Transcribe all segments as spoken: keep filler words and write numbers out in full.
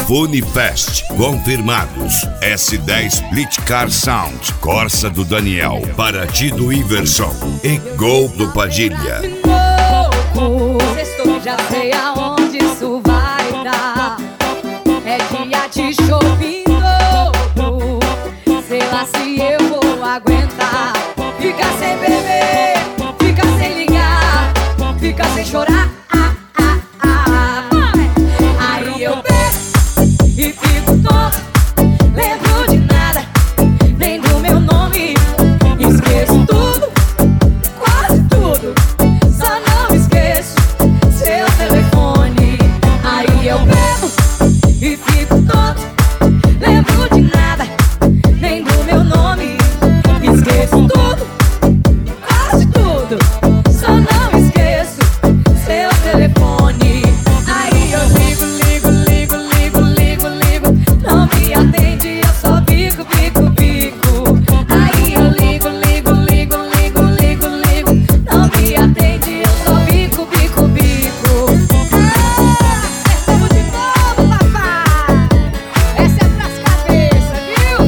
Funifest, confirmados. S dez Split Car Sound, Corsa do Daniel, Paraty do Iverson e Gol do Padilha. Sextou, já sei aonde isso vai dar. É dia de shopping dobro. Sei lá se eu vou aguentar. Fica sem beber, fica sem ligar, fica sem chorar. Ah, ah, ah. Aí eu bebo e fico tonto. Lembro de nada, nem do meu nome. Esqueço tudo, quase tudo. Só não esqueço seu telefone. Aí eu bebo e fico tonto. Lembro de nada, nem do meu nome. Esqueço tudo, quase tudo. Só não esqueço seu telefone. Aí eu ligo, ligo, ligo, ligo, ligo, ligo. Não me atende, eu só bico, bico, bico. Aí eu ligo, ligo, ligo, ligo, ligo, ligo. Não me atende, eu só bico, bico, bico. Ah, estamos de novo, papai. Essa é pras cabeças, viu?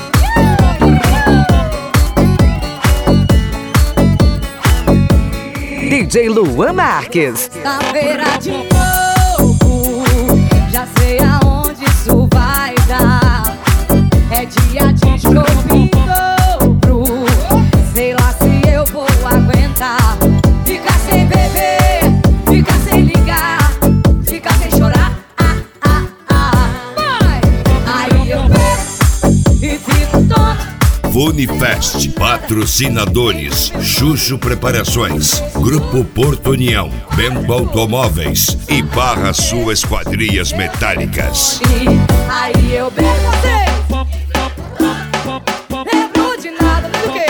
D J Luan Marques. Sexta-feira de novo, já sei aonde isso vai dar. É dia de shopping dobro. Sei lá se eu vou aguentar. Fica sem beber, fica sem ligar, fica sem chorar. Ah, ah, ah. Vai! Aí eu bebo e fico tonto. Funifest, patrocinadores: Chuchu Preparações, Grupo Porto União, Bembo Automóveis e Barra Sul Esquadrias Metálicas. Aí eu bebo, sei. Lembro de nada, lembro do quê?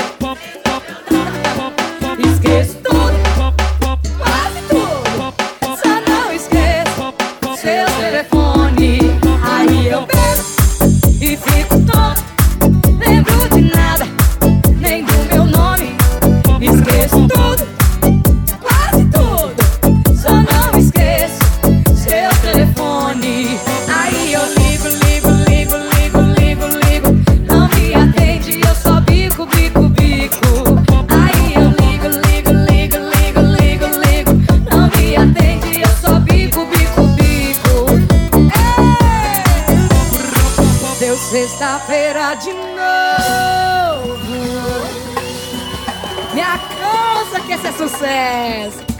Esqueço tudo, quase tudo. Só não esqueço seu telefone. Aí eu bebo e fico tonto. Lembro de nada, nem do meu nome. Esqueço tudo, quase tudo. Só não esqueço seu telefone. Aí eu ligo, ligo, ligo, ligo, ligo, ligo. Não me atende, eu só bico, bico, bico. Aí eu ligo, ligo, ligo, ligo, ligo, ligo. Não me atende, eu só bico, bico, bico. Ei! Deu sexta-feira de novo. Me alcança que esse é sucesso.